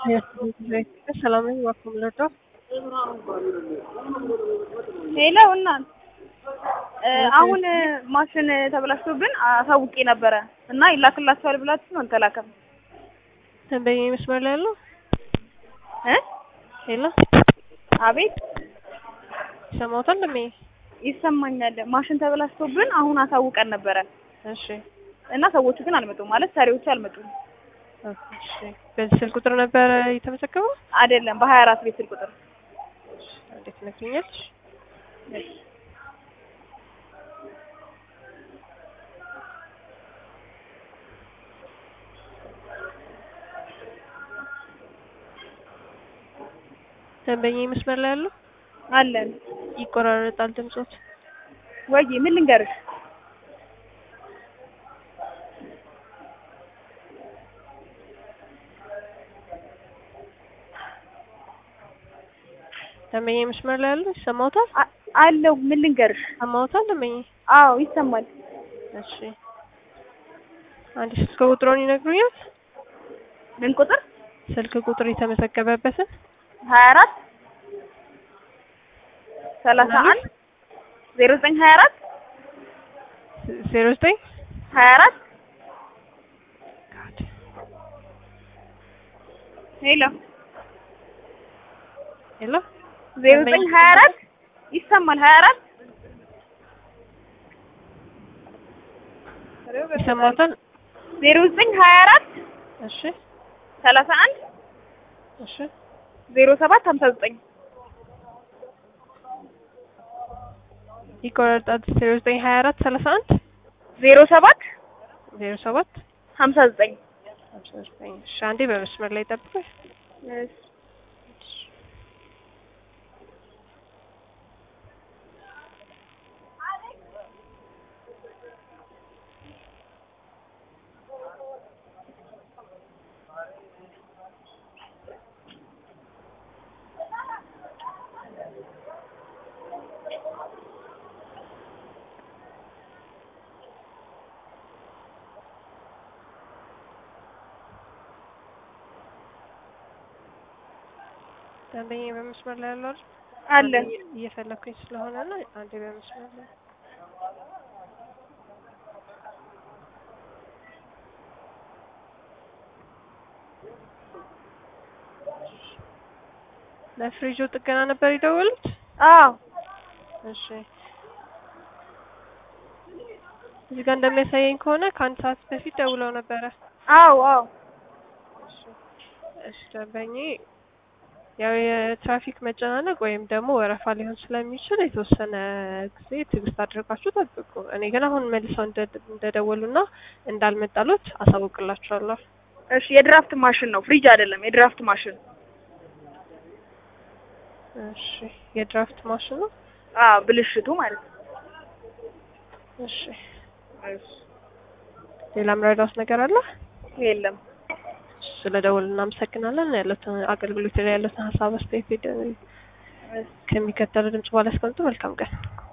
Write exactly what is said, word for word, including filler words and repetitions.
ሰላም ነኝ። ዋኩም ለዶ ሄሎ እናት አሁን ማሽን ተበላሽቶብን አሳውቄ ነበረ እና ይላክላችኋል ብላችሁ ነው አልተላከም። ተንበየ መስመር ላይ ያለው እ ሄሎ አቤት ሰማውታል ለሚ ይሰማኛል። ማሽን ተበላሽቶብን አሁን አሳውቀን ነበረ። እሺ እና ሰዎቹ ግን አልመጡም ማለት ሰሪዎቹ አልመጡም። እሺ በዚህ ስልክ ቁጥር ነበር የተመዘገበው አይደለም በሀያ አራት ቤት ስልክ ቁጥር እንዴት ነግኛለሽ? ተንበየ መስመር ላይ ያለው አለን ይቆራረጣል ድምጾት ወይ ምን ልንገርሽ? ተንበየ መስመር ላይ ያለው ይሰማውታል? አለው ምን ልንገርሽ? ሰማውታል ተንበየ? አዎ ይሰማል። እሺ አንድ ስልክ ቁጥሩን ይነግሩኛል? ምን ቁጥር? ስልክ ቁጥር የተመዘገበበትን ሀያ አራት ሰላሳ አንድ ዜሮ ዘጠኝ ሀያ አራት ዜሮ ዘጠኝ ሀያ አራት ሄሎ ሄሎ ዜሮ ዘጠኝ ሀያ አራት ይሰማል? ሀያ አራት ይሰማታል? ዜሮ ዘጠኝ ሀያ አራት እሺ ሰላሳ አንድ እሺ ዜሮ ሰባት ሀምሳ ዘጠኝ ይቆራረጣል። ዜሮ ዘጠኝ ሀያ አራት ሰላሳ አንድ ዜሮ ሰባት ዜሮ ሰባት ሀምሳ ዘጠኝ ሀምሳ ዘጠኝ እሺ አንዴ በመስመር ላይ ጠብቁኝ። እሺ ተንበየ በመስመር ላይ ያለው አለ እየፈለኩኝ ስለሆነ ነው። አንዴ በመስመር ላይ ለፍሪጆ ጥገና ነበር የደወሉት? አዎ እሺ እዚህ ጋር እንደሚያሳየኝ ከሆነ ከአንድ ሰዓት በፊት ደውለው ነበረ። አዎ አዎ እሺ እሺ ደንበኛ ያው የትራፊክ መጨናነቅ ወይም ደግሞ ወረፋ ሊሆን ስለሚችል የተወሰነ ጊዜ ትዕግስት አድርጋችሁ ጠብቁ። እኔ ግን አሁን መልሰው እንደደወሉና እንዳልመጣሉት አሳውቅላችኋለሁ። እሺ የድራፍት ማሽን ነው ፍሪጅ አይደለም፣ የድራፍት ማሽን። እሺ የድራፍት ማሽን ነው? አዎ ብልሽቱ ማለት ነው። እሺ እሺ ሌላ ምረዳውስ ነገር አለ? የለም። ስለደወሉ እናመሰግናለን። ያለውን አገልግሎት ላይ ያለውን ሀሳብ አስተያየት ከሚከተለው ድምጽ በኋላ አስቀምጡ። መልካም ቀን።